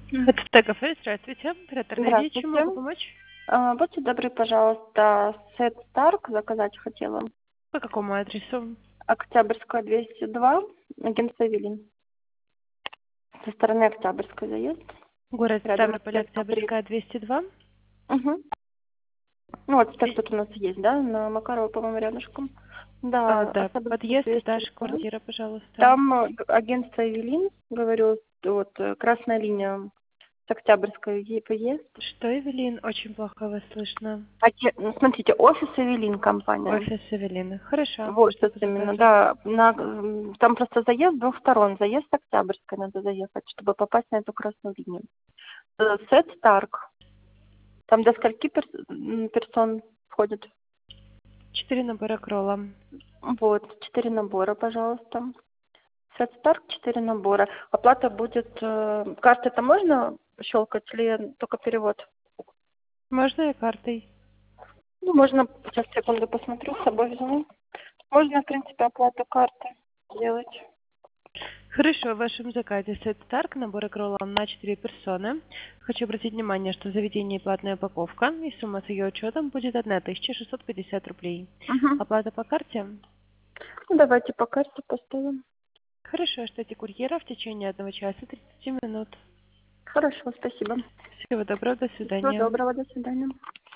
Это ТКФ, здравствуйте. Оператор Надя, чем Здравствуйте. могу помочь? Будьте добры, пожалуйста, сет Старк заказать хотела. По какому адресу? Октябрьская, 202, агентство Эвелин. Со стороны Октябрьской заезд. Город Рядом Ставрополь, аптека при... Октябрьская, 202. Угу. Ну, вот так тут у нас есть, да, на Макарова, по-моему, рядышком. Да, Да, Октябрьская, подъезд, этаж, 202. квартира, пожалуйста. Там агентство Эвелин, говорю, вот красная линия с Октябрьской поезд. Что, Эвелин? Очень плохо вас слышно. Ну, смотрите, офис Эвелин компания. Офис Эвелины. Хорошо, Вот, что сейчас именно, закажем? да. Там просто заезд двух сторон. Заезд с Октябрьской надо заехать, чтобы попасть на эту красную линию. Сет Старк. Там до скольки персон входит? 4 набора кролла. Вот, 4 набора, пожалуйста. Сет Старк, 4 набора. Оплата будет... карты-то можно щелкать или только перевод? Можно и картой? Ну, можно, сейчас, секунду, посмотрю, с собой взяла. Можно, в принципе, оплату карты сделать. Хорошо, в вашем заказе сет Старк, набор кролла на 4 персоны. Хочу обратить внимание, что в заведении платная упаковка, и сумма с ее учетом будет 1650 рублей. Угу. Оплата по карте? Ну, давайте по карте поставим. Хорошо, ждите курьера в течение 1 часа 30 минут. Хорошо, спасибо. Всего доброго, до Всего свидания. доброго, до свидания.